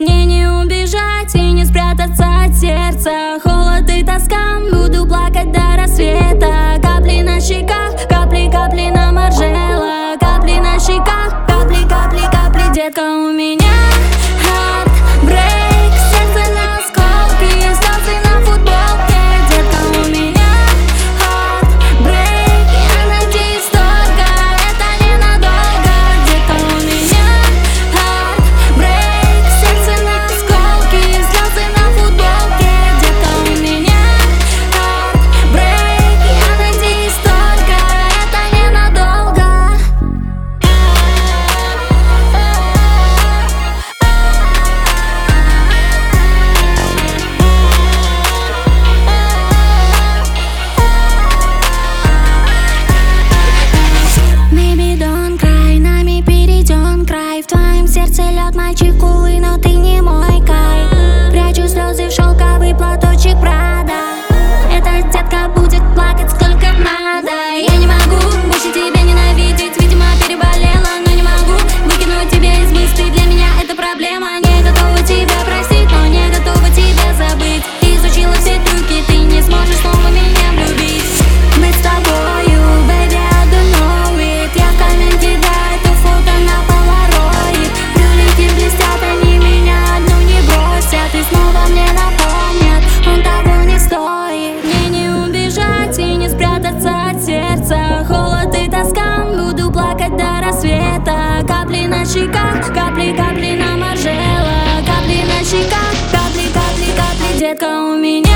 Мне не убежать и не спрятаться от сердца. Холод и тоска, буду плакать до рассвета. Капли на щеках, капли, капли на маржела. Капли на щеках, капли, капли, капли. Детка, у меня heartbreak, сердце на осколки, слезы на футболке. Детка, у меня heartbreak, я надеюсь только это ненадолго. Детка, у меня heartbreak, сердце на осколки, слезы на футболке. Детка, у меня heartbreak, я надеюсь только это ненадолго. Baby, don't cry, нами перейдем край. В твоем сердце лед, мальчик, увы, но ты не мой кай. Прячу слезы в шелковый платочек Прада. Эта детка будет плакать сколько надо. Я не могу больше тебя ненавидеть, видимо, переболела, но не могу выкинуть тебя из мыслей. Для меня это проблема. Не готова тебя простить, но не готова тебя забыть. Изучила все трюки, ты не сможешь снова меня влюбить. Быть с тобою, baby, I don't know it. Я в камень кидаю это фото на полароид. Брюлики блестят, они меня одну не бросят. И снова мне напомнят, он того не стоит. Мне не убежать и не спрятаться от сердца. Холод и тоска, буду плакать до рассвета. Капли на щеках, капли, капли на маржела. Капли на щеках, капли, капли, капли. Детка, у меня